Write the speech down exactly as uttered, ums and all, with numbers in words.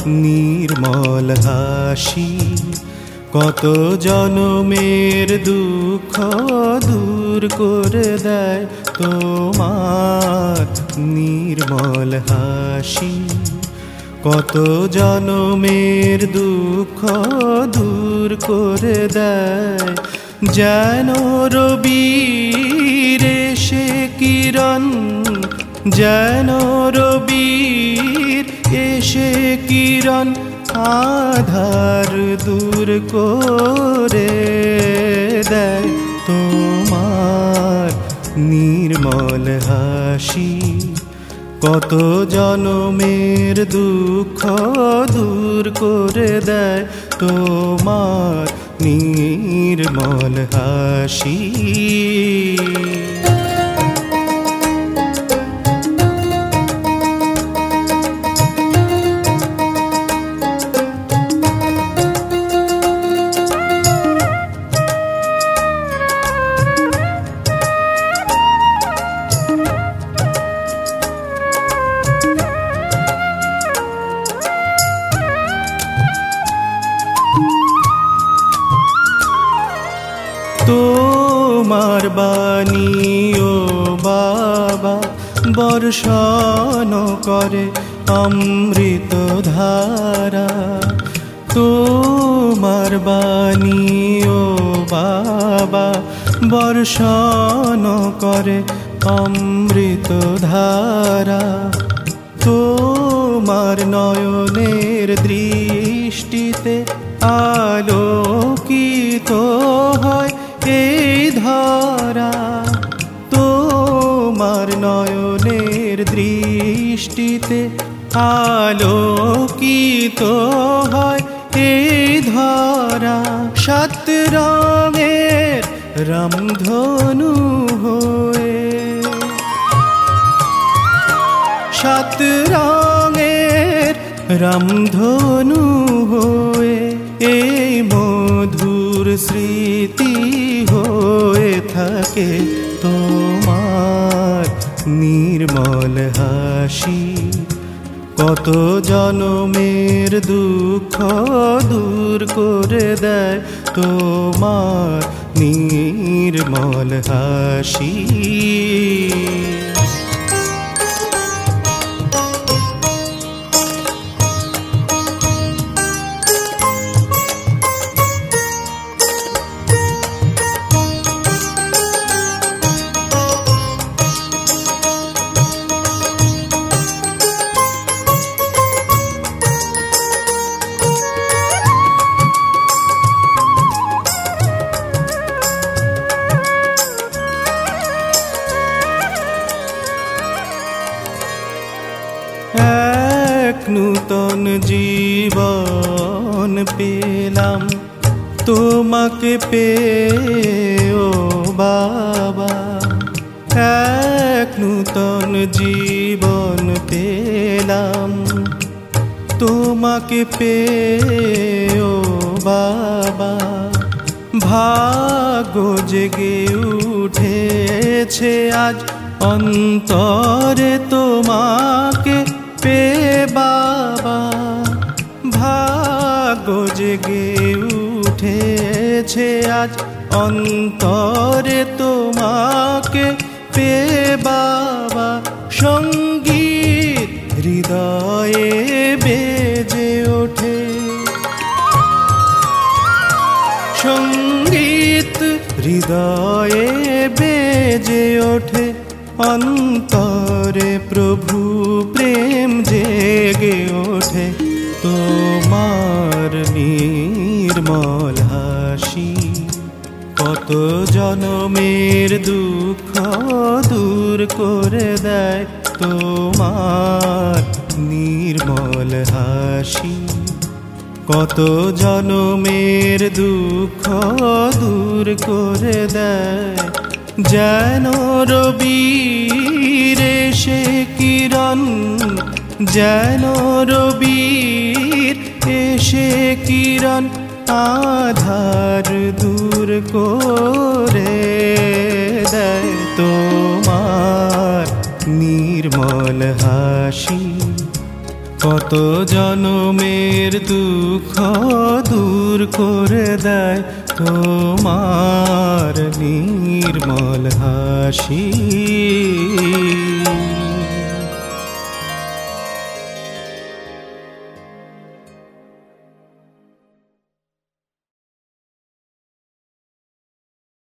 নির্মল হাসি, কত জনমের দুঃখ দূর করে দেয় তোমার নির্মল হাসি। কত জনমের দুঃখ দূর করে দেয়, যেন রবির এসে কিরণ, যেন রবির এসে কিরণ আধার দূর করে দেয় তোমার নির্মল হাসি। কত জনমের দুঃখ দূর করে দেয় তোমার নির্মল হাসি। তোমার বাণী ও বাবা বর্ষণ করে অমৃত ধারা। তোমার বাণী ও বাবা বর্ষণ করে অমৃত ধারা। তোমার নয়নের দৃষ্টিতে আলোকিত হয় এই ধরা। তোমার নয়নের দৃষ্টিতে আলোকিত হয় এই ধরা। সাত রঙের রামধনু হয়ে, সাত রঙের রামধনু হয়ে এই মধুর স্মৃতি হয়ে থাকে তোমার নির্মল হাসি। কত জনমের দুঃখ দূর করে দেয় তোমার নির্মল হাসি। এক নূতন জীবন পেলাম তোমাকে পেয়ে ও বাবা। এক নূতন জীবন পেলাম তোমাকে পেয়ে ও বাবা। ভাগ্য জেগে উঠেছে আজ অন্তরে তোমাকে পেয়ে বাবা। ভাগ্য জেগে উঠেছে আজ অন্তরে তোমাকে পেয়ে বাবা। সঙ্গীত হৃদয়ে বেজে ওঠে, সঙ্গীত হৃদয়ে বেজে ওঠে। অন্তরে প্রভু প্রেম জেগে ওঠে তোমার নির্মল হাসি। কত জনমের দুঃখ দূর করে দেয় তোমার নির্মল হাসি। কত জনমের দুঃখ দূর করে দেয়, যেন রবির এসে কিরণ, যেন রবির এসে কিরণ আধার দূর করে দেয় তোমার নির্মল হাসি। কত জনমের দুঃখ দূর করে দেয় তোমার নির্মল হাসি।